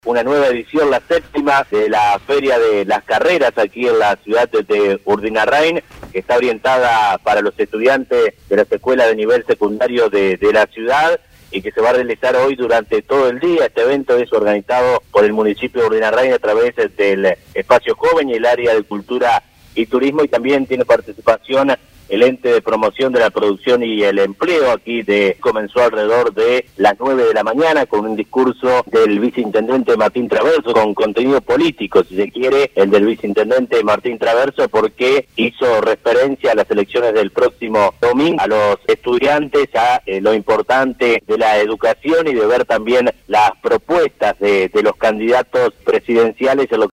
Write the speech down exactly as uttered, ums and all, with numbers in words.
una nueva edición, la séptima de la Feria de las Carreras aquí en la ciudad de Urdinarrain, que está orientada para los estudiantes de las escuelas de nivel secundario de, de la ciudad y que se va a realizar hoy durante todo el día. Este evento es organizado por el municipio de Urdinarrain a través del Espacio Joven y el área de Cultura y Turismo, y también tiene participación el ente de promoción de la producción y el empleo. Aquí de comenzó alrededor de las nueve de la mañana con un discurso del viceintendente Martín Traverso, con contenido político, si se quiere, el del viceintendente Martín Traverso, porque hizo referencia a las elecciones del próximo domingo, a los estudiantes, a eh, lo importante de la educación y de ver también las propuestas de, de los candidatos presidenciales en lo